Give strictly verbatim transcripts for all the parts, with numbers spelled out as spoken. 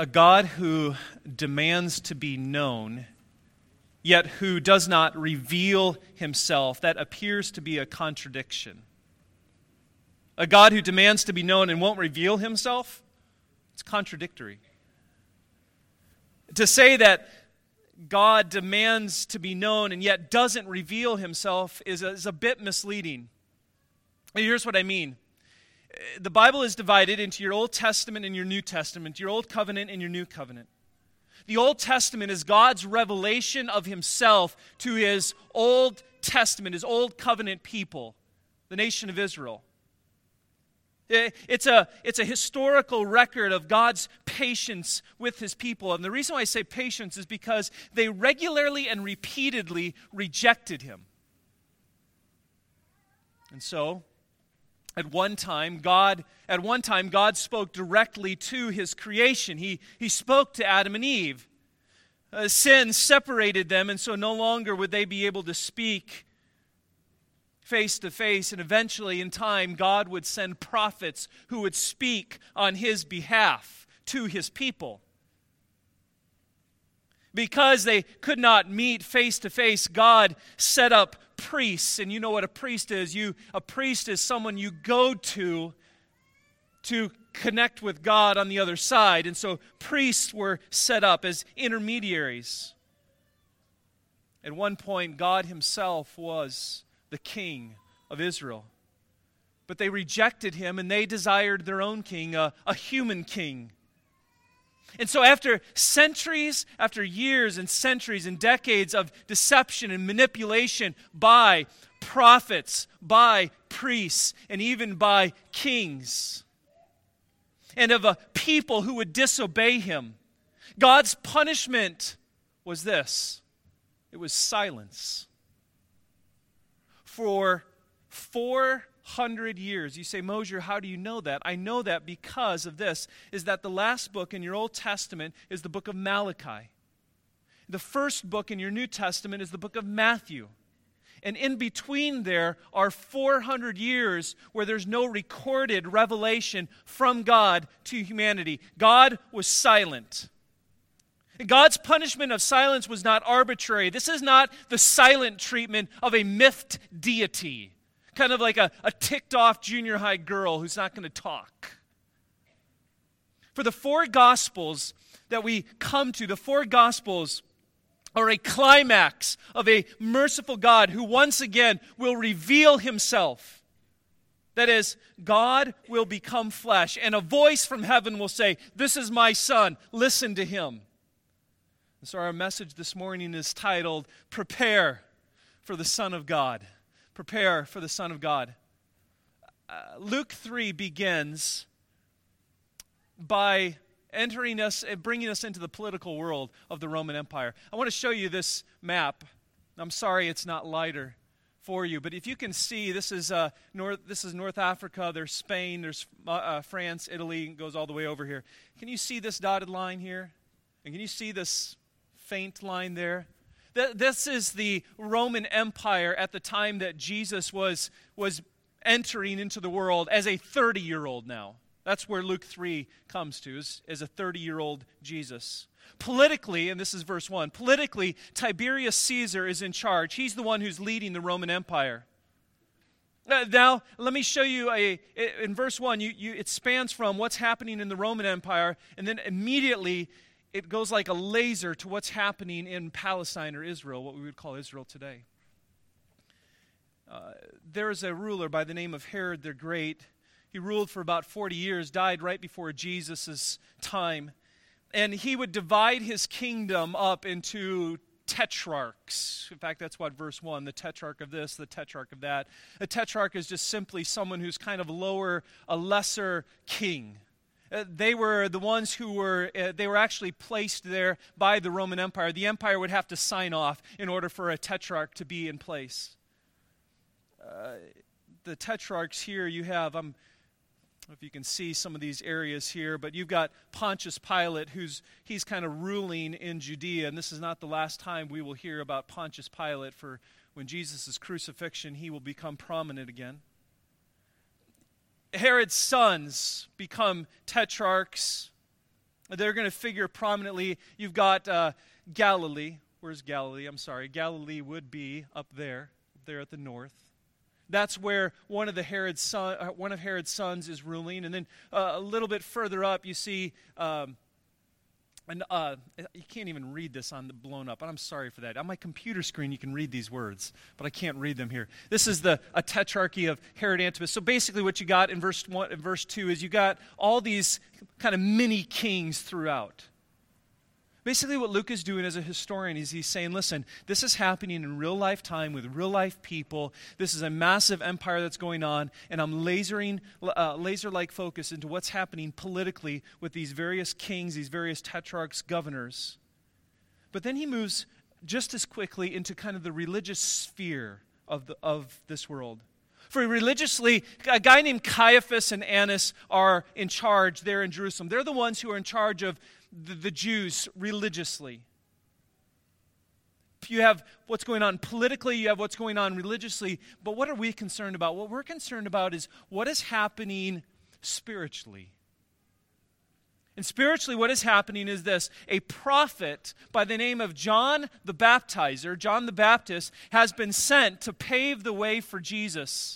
A God who demands to be known, yet who does not reveal himself, that appears to be a contradiction. A God who demands to be known and won't reveal himself, it's contradictory. To say that God demands to be known and yet doesn't reveal himself is a, is a bit misleading. And here's what I mean. The Bible is divided into your Old Testament and your New Testament, your Old Covenant and your New Covenant. The Old Testament is God's revelation of himself to his Old Testament, his Old Covenant people, the nation of Israel. It's a, it's a historical record of God's patience with his people. And the reason why I say patience is because they regularly and repeatedly rejected him. And so, At one time, God, at one time, God spoke directly to his creation. He, he spoke to Adam and Eve. Uh, sin separated them, and so no longer would they be able to speak face to face. And eventually, in time, God would send prophets who would speak on his behalf to his people. Because they could not meet face to face, God set up priests. And you know what a priest is. You a priest is someone you go to to connect with God on the other side. And so priests were set up as intermediaries. At one point, God himself was the king of Israel. But they rejected him and they desired their own king, a, a human king. And so after centuries, after years and centuries and decades of deception and manipulation by prophets, by priests, and even by kings, and of a people who would disobey him, God's punishment was this. It was silence. For four hundred years. You say, Mosier, how do you know that? I know that because of this, is that the last book in your Old Testament is the book of Malachi. The first book in your New Testament is the book of Matthew. And in between there are four hundred years where there's no recorded revelation from God to humanity. God was silent. God's punishment of silence was not arbitrary. This is not the silent treatment of a miffed deity. Kind of like a, a ticked-off junior high girl who's not going to talk. For the four Gospels that we come to, the four Gospels are a climax of a merciful God who once again will reveal himself. That is, God will become flesh, and a voice from heaven will say, "This is my Son, listen to him." And so our message this morning is titled, Prepare for the Son of God. Prepare for the Son of God. Uh, Luke three begins by entering us and bringing us into the political world of the Roman Empire. I want to show you this map. I'm sorry it's not lighter for you, but if you can see, this is uh, North. This is North Africa. There's Spain. There's uh, uh, France, Italy. It goes all the way over here. Can you see this dotted line here? And can you see this faint line there? This is the Roman Empire at the time that Jesus was, was entering into the world as a thirty-year-old now. That's where Luke three comes to, is, as a thirty-year-old Jesus. Politically, and this is verse one, politically, Tiberius Caesar is in charge. He's the one who's leading the Roman Empire. Uh, now, let me show you, a in verse one, you, you, it spans from what's happening in the Roman Empire, and then immediately it goes like a laser to what's happening in Palestine or Israel, what we would call Israel today. Uh, there is a ruler by the name of Herod the Great. He ruled for about forty years, died right before Jesus' time. And he would divide his kingdom up into tetrarchs. In fact, that's what verse one, the tetrarch of this, the tetrarch of that. A tetrarch is just simply someone who's kind of lower, a lesser king. Uh, they were the ones who were, uh, they were actually placed there by the Roman Empire. The empire would have to sign off in order for a tetrarch to be in place. Uh, the tetrarchs here you have, I'm, I don't know if you can see some of these areas here, but you've got Pontius Pilate, who's he's kind of ruling in Judea, and this is not the last time we will hear about Pontius Pilate, for when Jesus' crucifixion, he will become prominent again. Herod's sons become tetrarchs. They're going to figure prominently. You've got uh, Galilee. Where's Galilee? I'm sorry. Galilee would be up there, up there at the north. That's where one of the Herod's son, uh, one of Herod's sons is ruling. And then uh, a little bit further up, you see, um, and uh, you can't even read this on the blown up. And I'm sorry for that. On my computer screen, you can read these words, but I can't read them here. This is the a tetrarchy of Herod Antipas. So basically, what you got in verse one, in verse two, is you got all these kind of mini kings throughout. Basically, what Luke is doing as a historian is he's saying, listen, this is happening in real life time with real life people. This is a massive empire that's going on, and I'm lasering, uh, laser-like focus into what's happening politically with these various kings, these various tetrarchs, governors. But then he moves just as quickly into kind of the religious sphere of the, of this world. For religiously, a guy named Caiaphas and Annas are in charge there in Jerusalem. They're the ones who are in charge of the, the Jews religiously. You have what's going on politically, you have what's going on religiously, but what are we concerned about? What we're concerned about is what is happening spiritually. And spiritually, what is happening is this. A prophet by the name of John the Baptizer, John the Baptist, has been sent to pave the way for Jesus.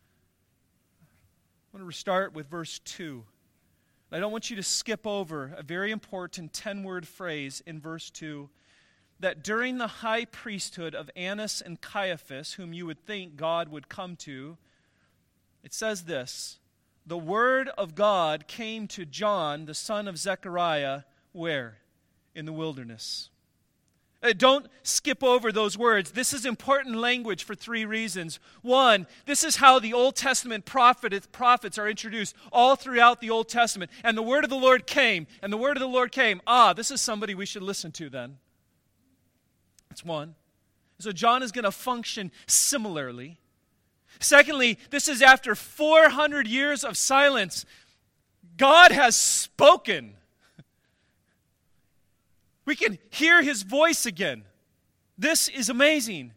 I want to start with verse two. I don't want you to skip over a very important ten-word phrase in verse two, that during the high priesthood of Annas and Caiaphas, whom you would think God would come to, it says this, the word of God came to John, the son of Zechariah, where? In the wilderness. Uh, don't skip over those words. This is important language for three reasons. One, this is how the Old Testament prophet, prophets are introduced all throughout the Old Testament. And the word of the Lord came, and the word of the Lord came. Ah, this is somebody we should listen to then. That's one. So John is going to function similarly. Secondly, this is after four hundred years of silence. God has spoken. We can hear his voice again. This is amazing.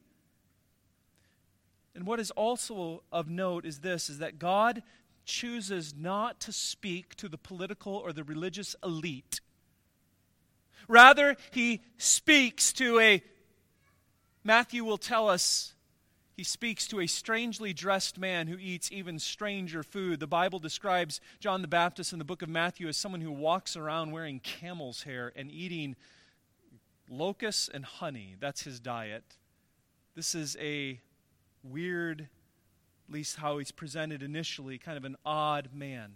And what is also of note is this, is that God chooses not to speak to the political or the religious elite. Rather, he speaks to a, Matthew will tell us, he speaks to a strangely dressed man who eats even stranger food. The Bible describes John the Baptist in the book of Matthew as someone who walks around wearing camel's hair and eating locusts and honey. That's his diet. This is a weird, at least how he's presented initially, kind of an odd man.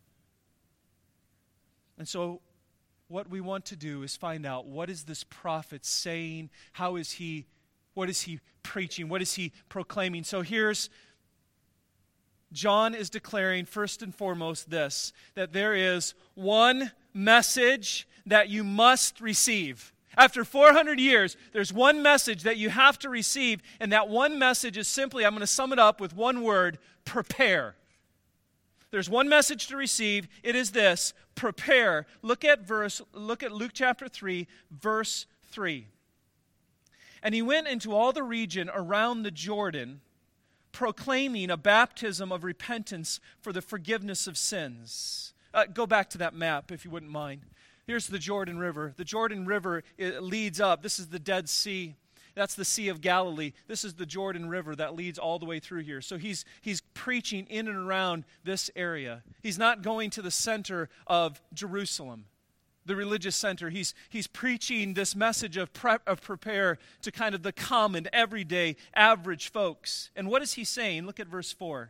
And so what we want to do is find out, what is this prophet saying? How is he, what is he preaching? What is he proclaiming? So here's, John is declaring first and foremost this, that there is one message that you must receive. After four hundred years, there's one message that you have to receive, and that one message is simply, I'm going to sum it up with one word, prepare. There's one message to receive. It is this, prepare. Look at verse, look at Luke chapter three, verse three. And he went into all the region around the Jordan, proclaiming a baptism of repentance for the forgiveness of sins. Uh, go back to that map, if you wouldn't mind. Here's the Jordan River. The Jordan River, it leads up. This is the Dead Sea. That's the Sea of Galilee. This is the Jordan River that leads all the way through here. So he's he's preaching in and around this area. He's not going to the center of Jerusalem, the religious center. He's he's preaching this message of prep, of prepare to kind of the common, everyday, average folks. And what is he saying? Look at verse four.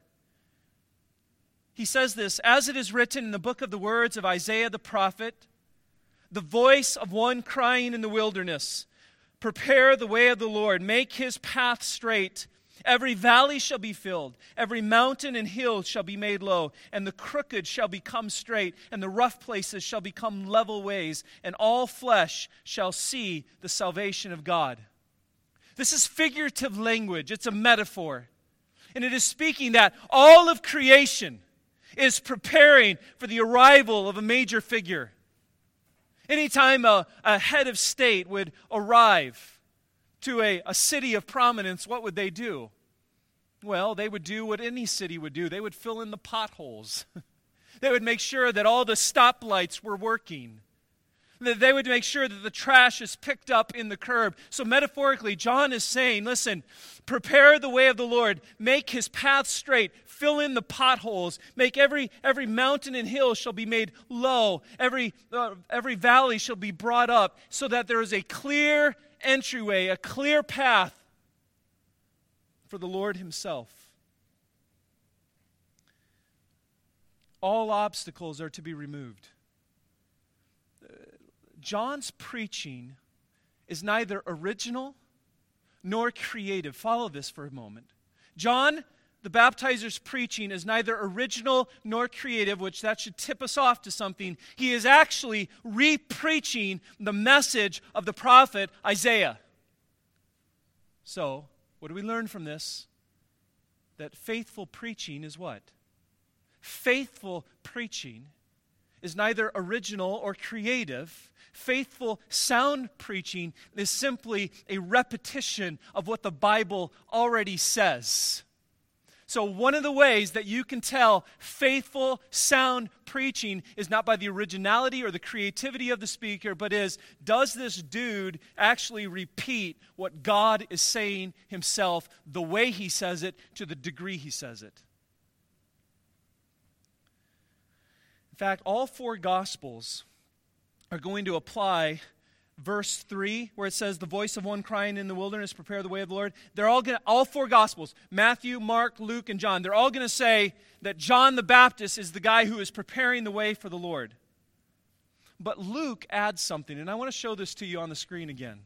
He says this, as it is written in the book of the words of Isaiah the prophet, the voice of one crying in the wilderness, prepare the way of the Lord, make his path straight. Every valley shall be filled, every mountain and hill shall be made low, and the crooked shall become straight, and the rough places shall become level ways, and all flesh shall see the salvation of God. This is figurative language. It's a metaphor. And it is speaking that all of creation is preparing for the arrival of a major figure. Anytime a, a head of state would arrive to a, a city of prominence, what would they do? Well, they would do what any city would do. They would fill in the potholes. They would make sure that all the stoplights were working. That they would make sure that the trash is picked up in the curb. So metaphorically, John is saying, listen, prepare the way of the Lord. Make his path straight. Fill in the potholes. Make every every mountain and hill shall be made low. Every, uh, every valley shall be brought up so that there is a clear entryway, a clear path for the Lord himself. All obstacles are to be removed. John's preaching is neither original nor creative. Follow this for a moment. John the Baptizer's preaching is neither original nor creative, which that should tip us off to something. He is actually re-preaching the message of the prophet Isaiah. So, what do we learn from this? That faithful preaching is what? Faithful preaching is neither original or creative. Faithful, sound preaching is simply a repetition of what the Bible already says. So one of the ways that you can tell faithful, sound preaching is not by the originality or the creativity of the speaker, but is, does this dude actually repeat what God is saying himself, the way he says it, to the degree he says it? In fact, all four Gospels are going to apply verse three, where it says, the voice of one crying in the wilderness, prepare the way of the Lord. They're all going to, all four Gospels, Matthew, Mark, Luke, and John, they're all going to say that John the Baptist is the guy who is preparing the way for the Lord. But Luke adds something, and I want to show this to you on the screen again.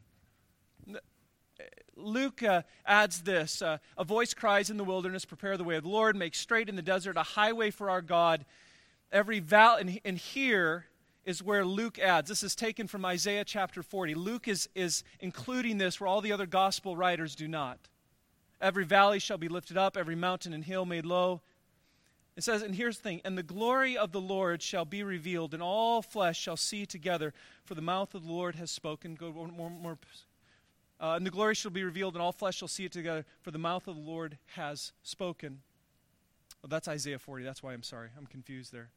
Luke uh, adds this, uh, a voice cries in the wilderness, prepare the way of the Lord, make straight in the desert a highway for our God. Every valley, and, and here is where Luke adds. This is taken from Isaiah chapter forty. Luke is, is including this where all the other gospel writers do not. Every valley shall be lifted up, every mountain and hill made low. It says, and here's the thing, and the glory of the Lord shall be revealed, and all flesh shall see together, for the mouth of the Lord has spoken. Go more, more. Uh, and the glory shall be revealed, and all flesh shall see it together, for the mouth of the Lord has spoken. Well, that's Isaiah forty. That's why I'm sorry. I'm confused there.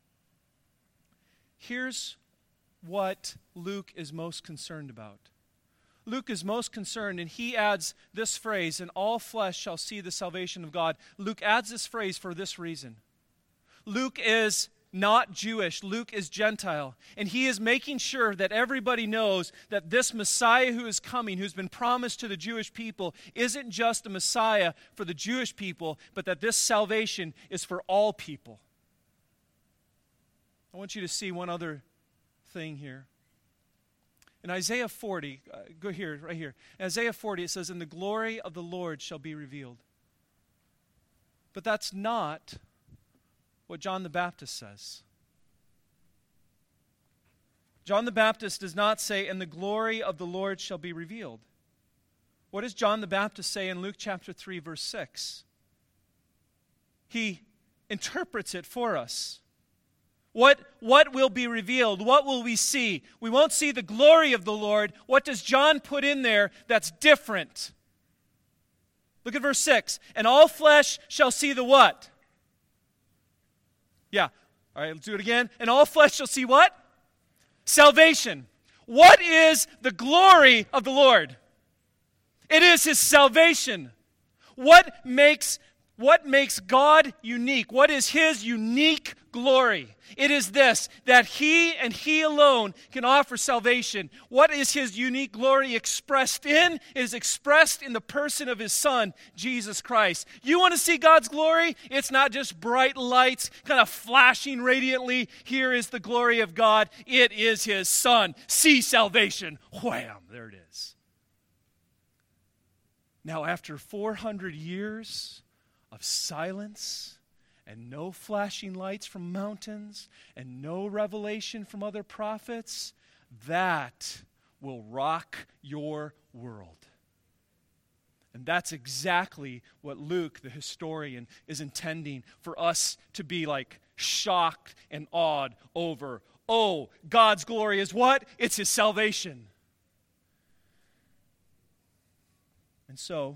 Here's what Luke is most concerned about. Luke is most concerned, and he adds this phrase, and all flesh shall see the salvation of God. Luke adds this phrase for this reason. Luke is not Jewish. Luke is Gentile. And he is making sure that everybody knows that this Messiah who is coming, who's been promised to the Jewish people, isn't just a Messiah for the Jewish people, but that this salvation is for all people. I want you to see one other thing here. In Isaiah forty, uh, go here, right here. In Isaiah forty, it says, and the glory of the Lord shall be revealed. But that's not what John the Baptist says. John the Baptist does not say, and the glory of the Lord shall be revealed. What does John the Baptist say in Luke chapter three, verse six? He interprets it for us. What, what will be revealed? What will we see? We won't see the glory of the Lord. What does John put in there that's different? Look at verse six. And all flesh shall see the what? Yeah. All right, let's do it again. And all flesh shall see what? Salvation. What is the glory of the Lord? It is his salvation. What makes, what makes God unique? What is his unique glory? It is this, that he and he alone can offer salvation. What is his unique glory expressed in? It is expressed in the person of his Son, Jesus Christ. You want to see God's glory? It's not just bright lights kind of flashing radiantly. Here is the glory of God. It is his Son. See salvation. Wham, there it is. Now, after four hundred years of silence, and no flashing lights from mountains, and no revelation from other prophets, that will rock your world. And that's exactly what Luke, the historian, is intending for us to be like shocked and awed over. Oh, God's glory is what? It's his salvation. And so,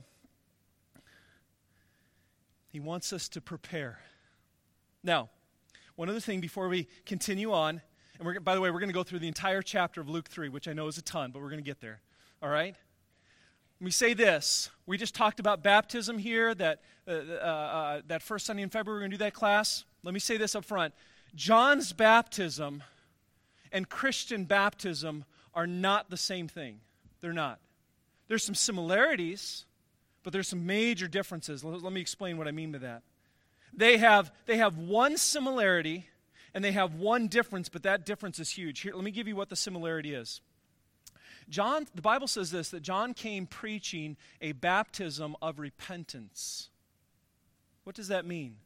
he wants us to prepare. Now, one other thing before we continue on, And we're, by the way, we're going to go through the entire chapter of Luke three, which I know is a ton, but we're going to get there. All right? Let me say this. We just talked about baptism here, that, uh, uh, uh, that first Sunday in February, we're going to do that class. Let me say this up front. John's baptism and Christian baptism are not the same thing. They're not. There's some similarities, but there's some major differences. Let, let me explain what I mean by that. They have, they have one similarity, and they have one difference, but that difference is huge. Here, let me give you what the similarity is. John, the Bible says this, that John came preaching a baptism of repentance. What does that mean?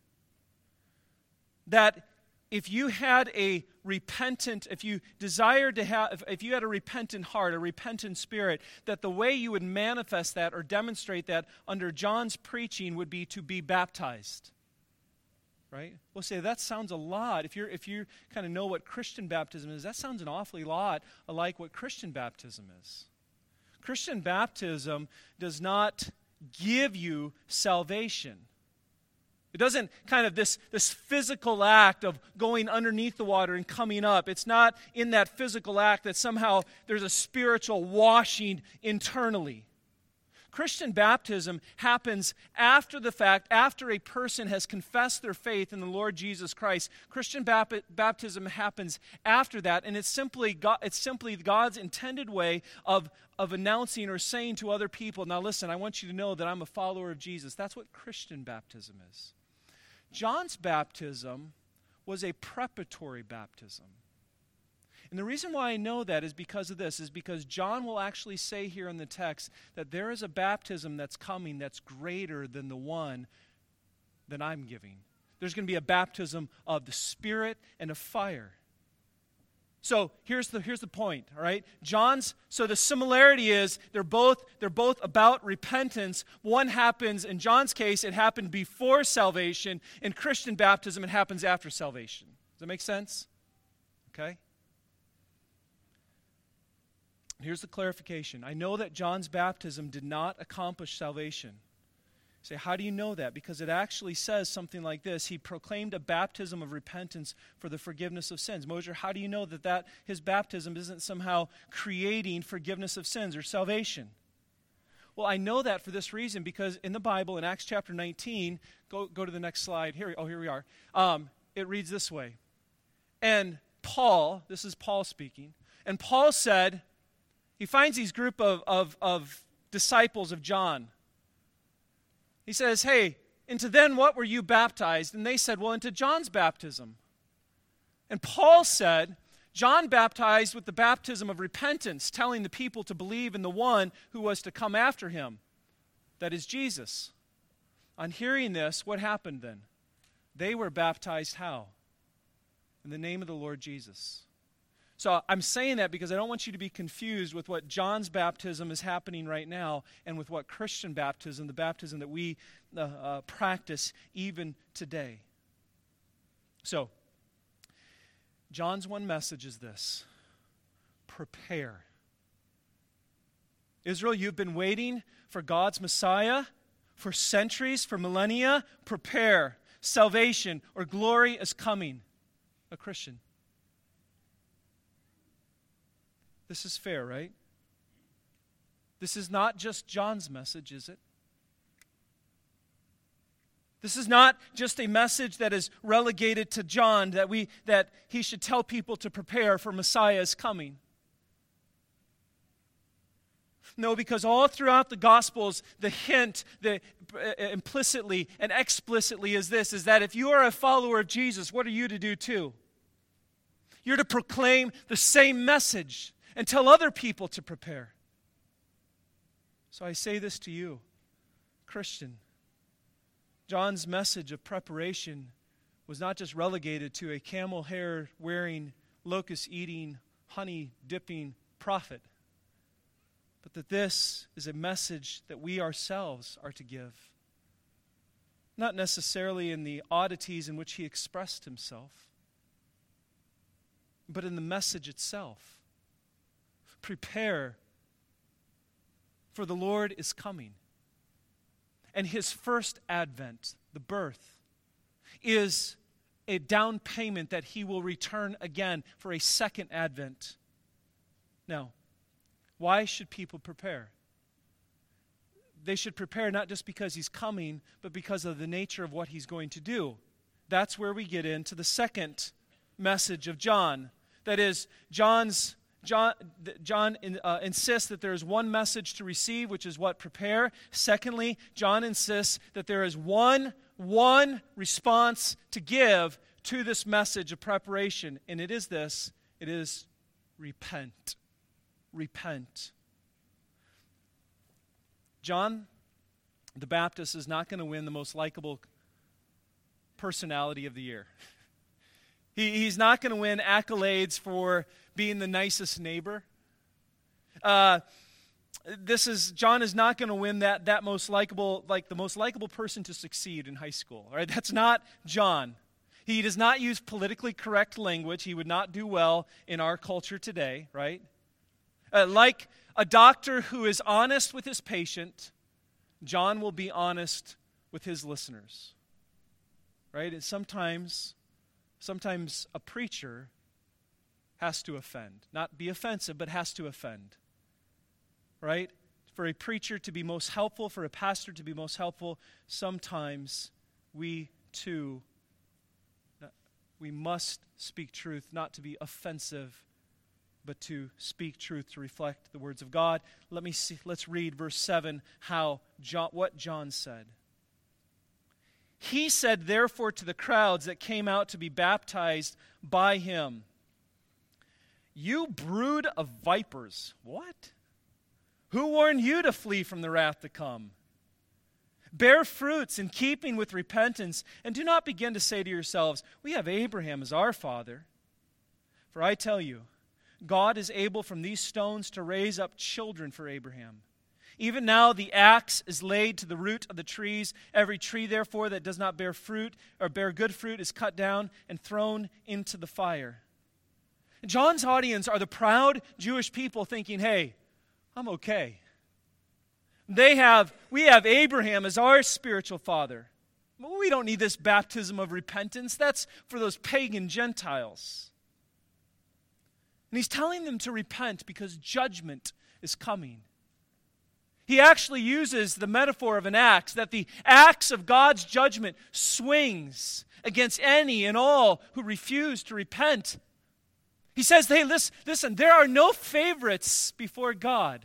That if you had a repentant, if you desired to have, if you had a repentant heart, a repentant spirit, that the way you would manifest that or demonstrate that under John's preaching would be to be baptized. Right? We'll say that sounds a lot. If you're if you kind of know what Christian baptism is, that sounds an awfully lot like what Christian baptism is. Christian baptism does not give you salvation. It doesn't kind of this, this physical act of going underneath the water and coming up. It's not in that physical act that somehow there's a spiritual washing internally. Christian baptism happens after the fact, after a person has confessed their faith in the Lord Jesus Christ. Christian bap- baptism happens after that, and it's simply God, it's simply God's intended way of, of announcing or saying to other people, now listen, I want you to know that I'm a follower of Jesus. That's what Christian baptism is. John's baptism was a preparatory baptism. And the reason why I know that is because of this, is because John will actually say here in the text that there is a baptism that's coming that's greater than the one that I'm giving. There's going to be a baptism of the Spirit and of fire. So here's the here's the point, all right? John's so the similarity is they're both they're both about repentance. One happens in John's case, it happened before salvation. In Christian baptism, it happens after salvation. Does that make sense? Okay? Here's the clarification. I know that John's baptism did not accomplish salvation. You say, how do you know that? Because it actually says something like this. He proclaimed a baptism of repentance for the forgiveness of sins. Mosier, how do you know that, that his baptism isn't somehow creating forgiveness of sins or salvation? Well, I know that for this reason, because in the Bible, in Acts chapter nineteen, go, go to the next slide. Here, oh, here we are. Um, it reads this way. And Paul, this is Paul speaking, and Paul said, he finds these group of, of, of disciples of John. He says, hey, into then what were you baptized? And they said, well, into John's baptism. And Paul said, John baptized with the baptism of repentance, telling the people to believe in the one who was to come after him, that is Jesus. On hearing this, what happened then? They were baptized how? In the name of the Lord Jesus. So I'm saying that because I don't want you to be confused with what John's baptism is happening right now and with what Christian baptism, the baptism that we uh, uh, practice even today. So, John's one message is this: prepare. Israel, you've been waiting for God's Messiah for centuries, for millennia. Prepare. Salvation or glory is coming. A Christian. This is fair, right? This is not just John's message, is it? This is not just a message that is relegated to John, that we that he should tell people to prepare for Messiah's coming. No, because all throughout the Gospels, the hint, the uh, implicitly and explicitly is this, is that if you are a follower of Jesus, what are you to do too? You're to proclaim the same message and tell other people to prepare. So I say this to you, Christian. John's message of preparation was not just relegated to a camel hair wearing, locust eating, honey dipping prophet, but that this is a message that we ourselves are to give. Not necessarily in the oddities in which he expressed himself, but in the message itself. Prepare, for the Lord is coming. And his first advent, the birth, is a down payment that he will return again for a second advent. Now, why should people prepare? They should prepare not just because he's coming, but because of the nature of what he's going to do. That's where we get into the second message of John. That is, John's John, John uh, insists that there is one message to receive, which is what? Prepare. Secondly, John insists that there is one, one response to give to this message of preparation. And it is this. It is repent. Repent. John the Baptist is not going to win the most likable personality of the year. He, he's not going to win accolades for being the nicest neighbor. Uh, this is John is not going to win that that most likable, like the most likable person to succeed in high school. All right, that's not John. He does not use politically correct language. He would not do well in our culture today, right? Uh, like a doctor who is honest with his patient, John will be honest with his listeners. Right? And sometimes, sometimes a preacher has to offend. Not be offensive, but has to offend. Right? For a preacher to be most helpful, for a pastor to be most helpful, sometimes we too, we must speak truth, not to be offensive, but to speak truth, to reflect the words of God. Let me see, let's read verse seven, how John, what John said. He said, therefore, to the crowds that came out to be baptized by him, you brood of vipers. What? Who warned you to flee from the wrath to come? Bear fruits in keeping with repentance, and do not begin to say to yourselves, we have Abraham as our father. For I tell you, God is able from these stones to raise up children for Abraham. Even now the axe is laid to the root of the trees. Every tree, therefore, that does not bear fruit or bear good fruit is cut down and thrown into the fire. John's audience are the proud Jewish people thinking, hey, I'm okay. They have, we have Abraham as our spiritual father. Well, we don't need this baptism of repentance. That's for those pagan Gentiles. And he's telling them to repent because judgment is coming. He actually uses the metaphor of an axe, that the axe of God's judgment swings against any and all who refuse to repent. He says, hey, listen, listen, there are no favorites before God.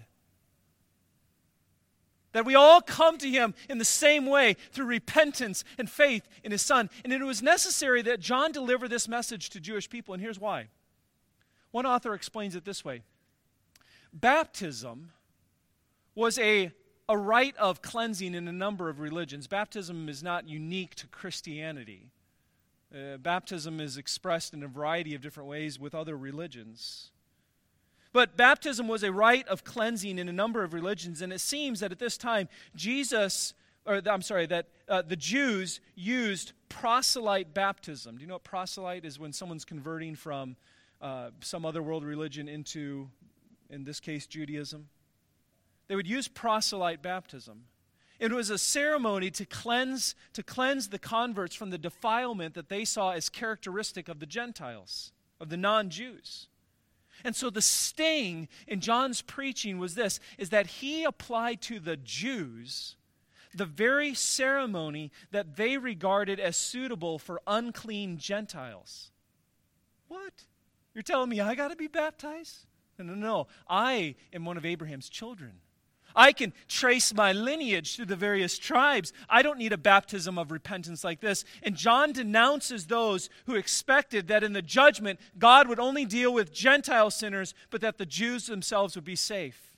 That we all come to him in the same way, through repentance and faith in his Son. And it was necessary that John deliver this message to Jewish people, and here's why. One author explains it this way. Baptism was a, a rite of cleansing in a number of religions. Baptism is not unique to Christianity. Uh, baptism is expressed in a variety of different ways with other religions. But baptism was a rite of cleansing in a number of religions, and it seems that at this time, Jesus, or I'm sorry, that uh, the Jews used proselyte baptism. Do you know what proselyte is? When someone's converting from Uh, some other world religion into, in this case, Judaism. They would use proselyte baptism. It was a ceremony to cleanse, to cleanse the converts from the defilement that they saw as characteristic of the Gentiles, of the non-Jews. And so the sting in John's preaching was this, is that he applied to the Jews the very ceremony that they regarded as suitable for unclean Gentiles. What? You're telling me I got to be baptized? No, no, no. I am one of Abraham's children. I can trace my lineage through the various tribes. I don't need a baptism of repentance like this. And John denounces those who expected that in the judgment, God would only deal with Gentile sinners, but that the Jews themselves would be safe.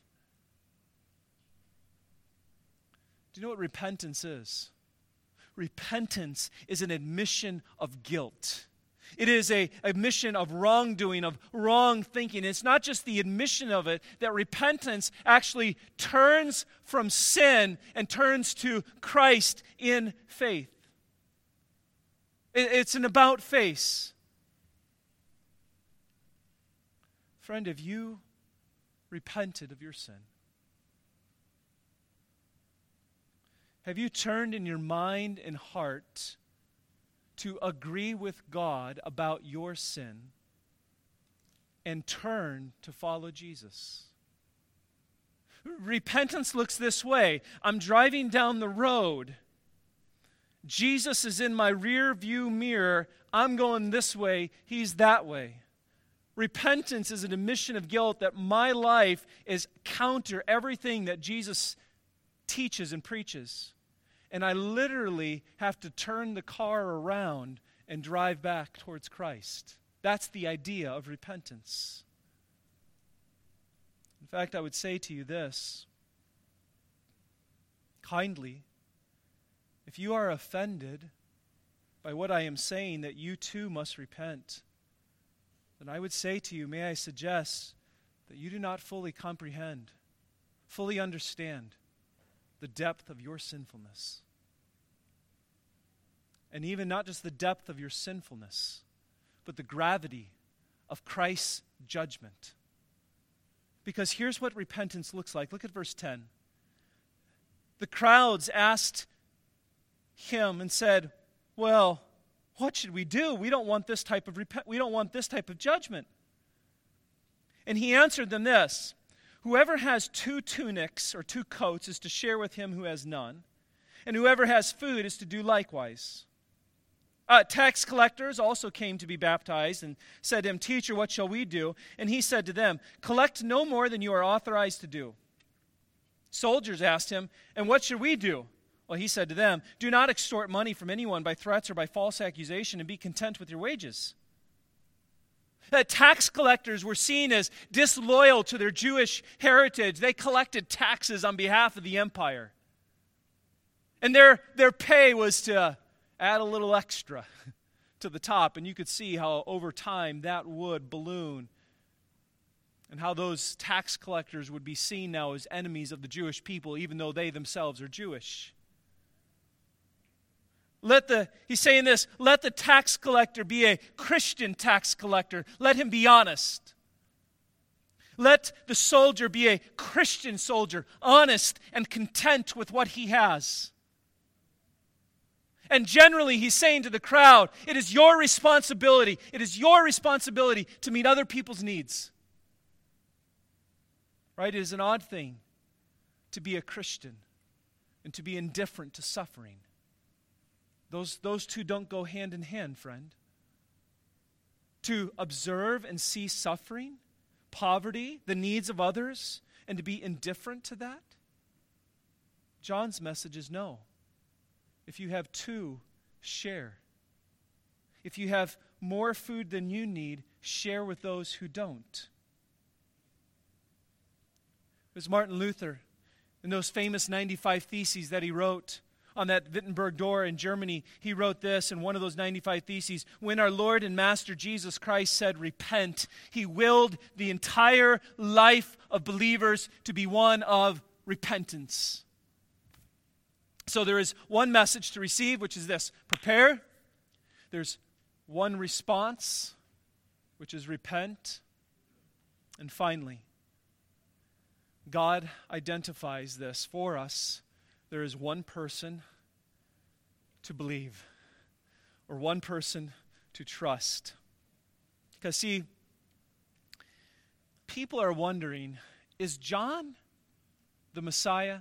Do you know what repentance is? Repentance is an admission of guilt. It is a admission of wrongdoing, of wrong thinking. It's not just the admission of it, that repentance actually turns from sin and turns to Christ in faith. It's an about face. Friend, have you repented of your sin? Have you turned in your mind and heart to agree with God about your sin and turn to follow Jesus. Repentance looks this way. I'm driving down the road. Jesus is in my rear view mirror. I'm going this way. He's that way. Repentance is an admission of guilt that my life is counter everything that Jesus teaches and preaches. And I literally have to turn the car around and drive back towards Christ. That's the idea of repentance. In fact, I would say to you this, kindly, if you are offended by what I am saying, that you too must repent, then I would say to you, may I suggest that you do not fully comprehend, fully understand the depth of your sinfulness. And even not just the depth of your sinfulness, but the gravity of Christ's judgment. Because here's what repentance looks like. Look at verse ten. The crowds asked him and said, well, what should we do? We don't want this type of rep- we don't want this type of judgment. And he answered them this, whoever has two tunics or two coats is to share with him who has none, and whoever has food is to do likewise. Uh, tax collectors also came to be baptized and said to him, Teacher, what shall we do? And he said to them, collect no more than you are authorized to do. Soldiers asked him, and what should we do? Well, he said to them, do not extort money from anyone by threats or by false accusation, and be content with your wages. That tax collectors were seen as disloyal to their Jewish heritage. They collected taxes on behalf of the empire. And their, their pay was to add a little extra to the top, and you could see how over time that would balloon, and how those tax collectors would be seen now as enemies of the Jewish people, even though they themselves are Jewish. Let the, he's saying this, let the tax collector be a Christian tax collector. Let him be honest. Let the soldier be a Christian soldier, honest and content with what he has. And generally, he's saying to the crowd, it is your responsibility, it is your responsibility to meet other people's needs. Right? It is an odd thing to be a Christian and to be indifferent to suffering. Those, those two don't go hand in hand, friend. To observe and see suffering, poverty, the needs of others, and to be indifferent to that? John's message is no. If you have two, share. If you have more food than you need, share with those who don't. It was Martin Luther in those famous ninety-five Theses that he wrote on that Wittenberg door in Germany. He wrote this in one of those ninety-five Theses. When our Lord and Master Jesus Christ said, repent, he willed the entire life of believers to be one of repentance. So there is one message to receive, which is this: prepare. There's one response, which is repent. And finally, God identifies this for us. There is one person to believe, or one person to trust. Because see, people are wondering, is John the Messiah?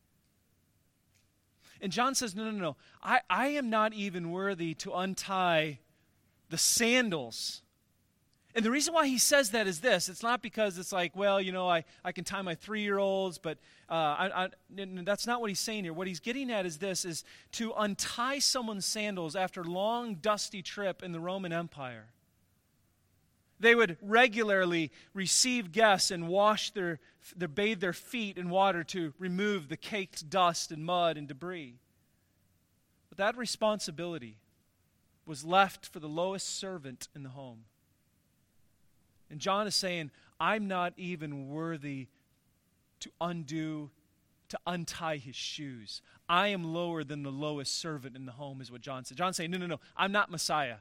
And John says, no, no, no. I, I am not even worthy to untie the sandals. And the reason why he says that is this. It's not because it's like, well, you know, I, I can tie my three-year-olds, but uh, I, I, that's not what he's saying here. What he's getting at is this, is to untie someone's sandals after a long, dusty trip in the Roman Empire. They would regularly receive guests and wash their, their, bathe their feet in water to remove the caked dust and mud and debris. But that responsibility was left for the lowest servant in the home. And John is saying, I'm not even worthy to undo, to untie his shoes. I am lower than the lowest servant in the home, is what John said. John's saying, no, no, no, I'm not Messiah.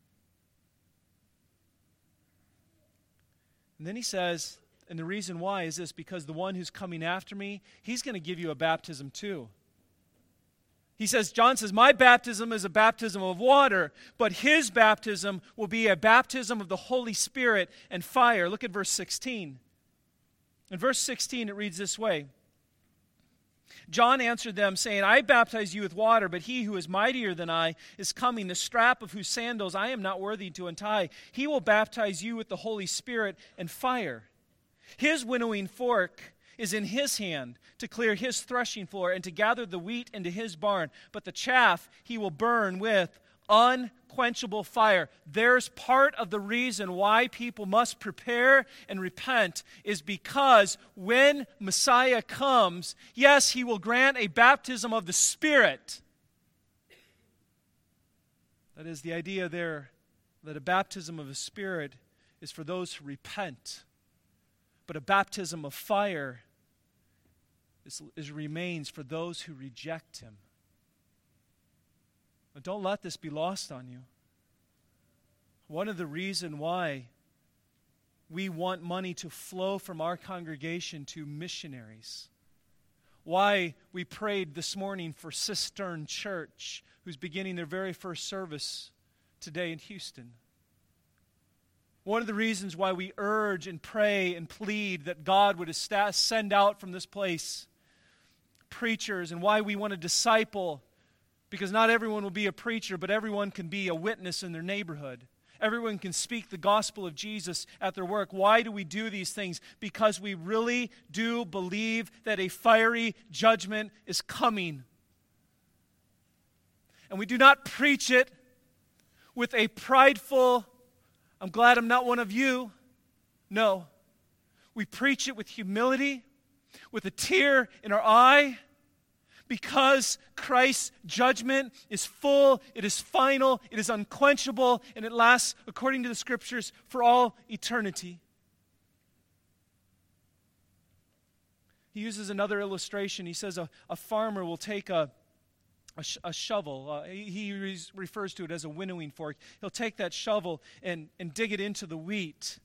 And then he says, and the reason why is this, because the one who's coming after me, he's going to give you a baptism too. He says, John says, my baptism is a baptism of water, but his baptism will be a baptism of the Holy Spirit and fire. Look at verse sixteen. In verse sixteen, it reads this way. John answered them, saying, I baptize you with water, but he who is mightier than I is coming, the strap of whose sandals I am not worthy to untie. He will baptize you with the Holy Spirit and fire. His winnowing fork is in his hand to clear his threshing floor and to gather the wheat into his barn, but the chaff he will burn with unquenchable fire. There's part of the reason why people must prepare and repent is because when Messiah comes, yes, he will grant a baptism of the Spirit. That is the idea there, that a baptism of the Spirit is for those who repent. But a baptism of fire is, is remains for those who reject him. But don't let this be lost on you. One of the reasons why we want money to flow from our congregation to missionaries, why we prayed this morning for Cistern Church, who's beginning their very first service today in Houston. One of the reasons why we urge and pray and plead that God would send out from this place preachers, and why we want to disciple, because not everyone will be a preacher, but everyone can be a witness in their neighborhood. Everyone can speak the gospel of Jesus at their work. Why do we do these things? Because we really do believe that a fiery judgment is coming. And we do not preach it with a prideful, I'm glad I'm not one of you. No. We preach it with humility, with a tear in our eye, because Christ's judgment is full, it is final, it is unquenchable, and it lasts, according to the Scriptures, for all eternity. He uses another illustration. He says a, a farmer will take a, a, sh- a shovel. Uh, he he re- refers to it as a winnowing fork. He'll take that shovel and, and dig it into the wheat.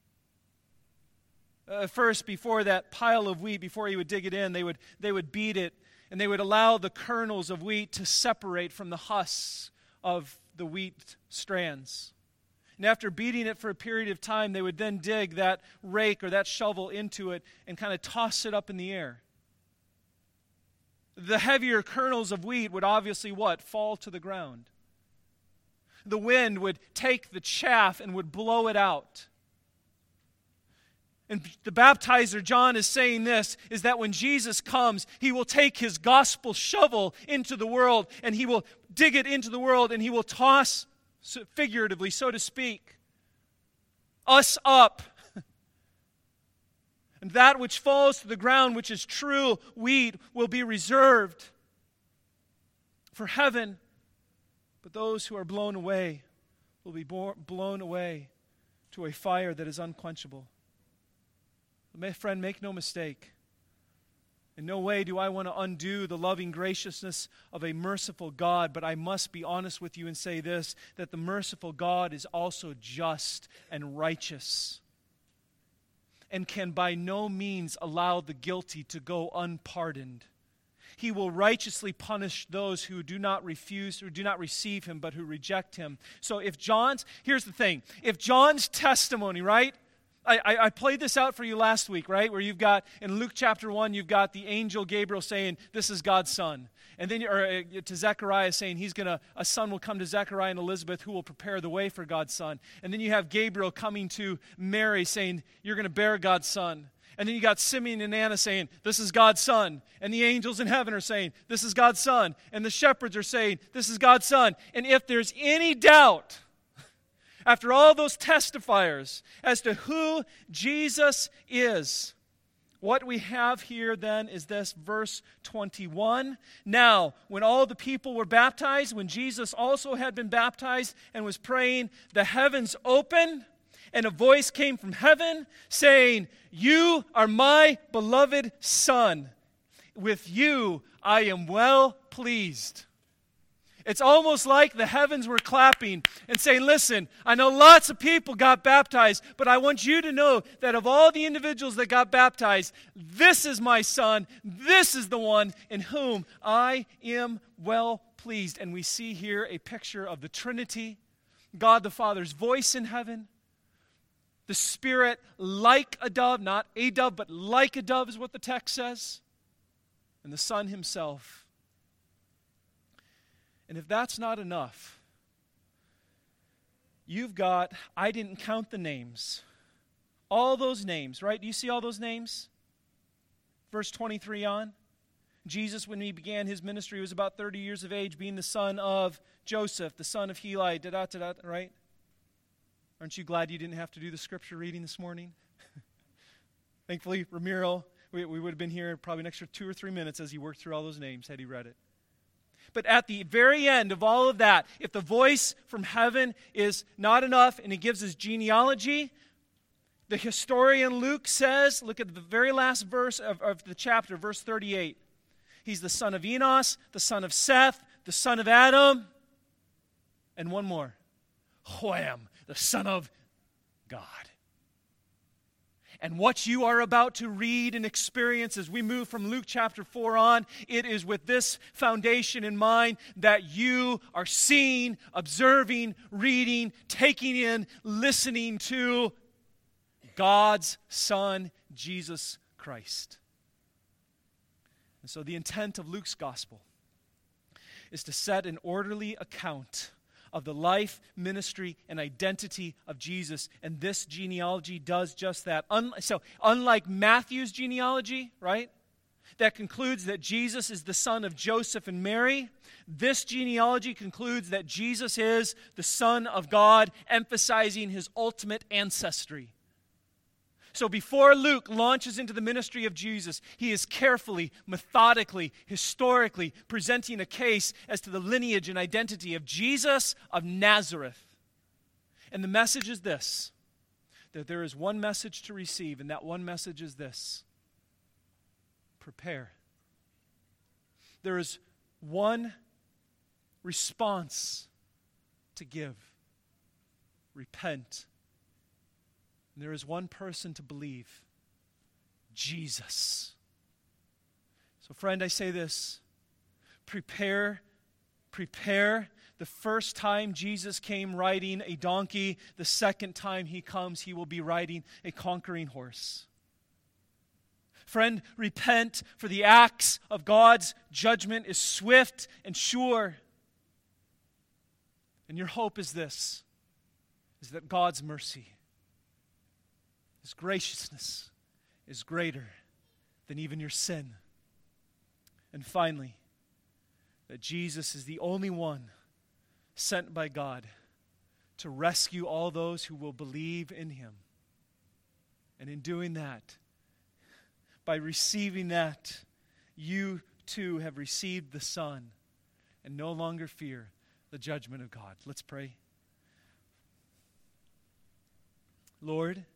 Uh, first, before that pile of wheat, before he would dig it in, they would they would beat it, and they would allow the kernels of wheat to separate from the husks of the wheat strands. And after beating it for a period of time, they would then dig that rake or that shovel into it and kind of toss it up in the air. The heavier kernels of wheat would obviously what? Fall to the ground. The wind would take the chaff and would blow it out. And the baptizer, John, is saying this, is that when Jesus comes, he will take his gospel shovel into the world, and he will dig it into the world, and he will toss, figuratively, so to speak, us up. And that which falls to the ground, which is true wheat, will be reserved for heaven. But those who are blown away will be blown away to a fire that is unquenchable. My friend, make no mistake. In no way do I want to undo the loving graciousness of a merciful God, but I must be honest with you and say this, that the merciful God is also just and righteous and can by no means allow the guilty to go unpardoned. He will righteously punish those who do not refuse or do not receive him, but who reject him. So if John's, here's the thing, if John's testimony, right? I, I, I played this out for you last week, right? Where you've got, in Luke chapter one, you've got the angel Gabriel saying, this is God's son. And then, or uh, to Zechariah saying, he's going to, a son will come to Zechariah and Elizabeth who will prepare the way for God's son. And then you have Gabriel coming to Mary saying, you're going to bear God's son. And then you got Simeon and Anna saying, this is God's son. And the angels in heaven are saying, this is God's son. And the shepherds are saying, this is God's son. And if there's any doubt, after all those testifiers as to who Jesus is, what we have here then is this, verse twenty-one. Now, when all the people were baptized, when Jesus also had been baptized and was praying, the heavens opened, and a voice came from heaven saying, you are my beloved Son. With you I am well pleased. It's almost like the heavens were clapping and saying, listen, I know lots of people got baptized, but I want you to know that of all the individuals that got baptized, this is my son, this is the one in whom I am well pleased. And we see here a picture of the Trinity, God the Father's voice in heaven, the Spirit like a dove, not a dove, but like a dove is what the text says, and the Son himself. And if that's not enough, you've got, I didn't count the names, all those names, right? Do you see all those names? Verse twenty-three on. Jesus, when he began his ministry, was about thirty years of age, being the son of Joseph, the son of Heli, da-da-da-da, right? Aren't you glad you didn't have to do the scripture reading this morning? Thankfully, Ramiro, we, we would have been here probably an extra two or three minutes as he worked through all those names had he read it. But at the very end of all of that, if the voice from heaven is not enough and he gives his genealogy, the historian Luke says, look at the very last verse of, of the chapter, verse thirty-eight. He's the son of Enos, the son of Seth, the son of Adam, and one more, Wham, the son of God. And what you are about to read and experience as we move from Luke chapter four on, it is with this foundation in mind that you are seeing, observing, reading, taking in, listening to God's Son, Jesus Christ. And so the intent of Luke's gospel is to set an orderly account of the life, ministry, and identity of Jesus. And this genealogy does just that. Un- so, unlike Matthew's genealogy, right, that concludes that Jesus is the son of Joseph and Mary, this genealogy concludes that Jesus is the Son of God, emphasizing his ultimate ancestry. So before Luke launches into the ministry of Jesus, he is carefully, methodically, historically presenting a case as to the lineage and identity of Jesus of Nazareth. And the message is this, that there is one message to receive, and that one message is this: prepare. There is one response to give: repent. And there is one person to believe: Jesus. So, friend, I say this: prepare, prepare. The first time Jesus came riding a donkey, the second time he comes, he will be riding a conquering horse. Friend, repent, for the axe of God's judgment is swift and sure. And your hope is this, is that God's mercy, his graciousness, is greater than even your sin. And finally, that Jesus is the only one sent by God to rescue all those who will believe in him. And in doing that, by receiving that, you too have received the Son and no longer fear the judgment of God. Let's pray. Lord,